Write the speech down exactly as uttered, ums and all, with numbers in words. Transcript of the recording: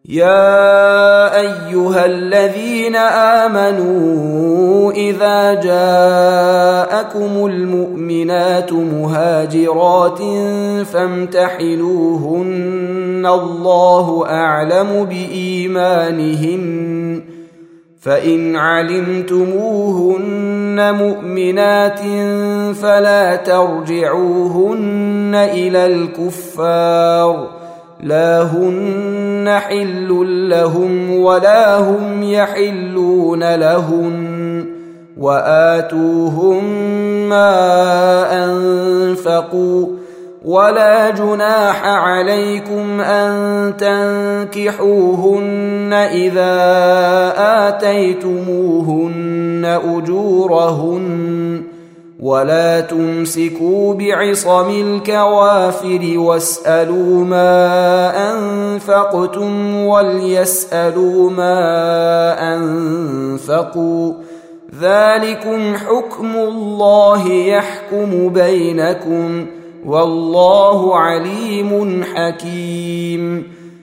يا أيها الذين آمنوا إذا جاءكم المؤمنات مهاجرات فامتحنوهن الله أعلم بإيمانهن فإن علمتموهن مؤمنات فلا ترجعوهن إلى الكفار لا هن حل لهم ولا هم يحلون لهن وآتوهم ما أنفقوا ولا جناح عليكم أن تنكحوهن إذا آتيتموهن أجورهن ولا تمسكوا بعصم الكوافر واسألوا ما أنفقتم وليسألوا ما أنفقوا ذلكم حكم الله يحكم بينكم والله عليم حكيم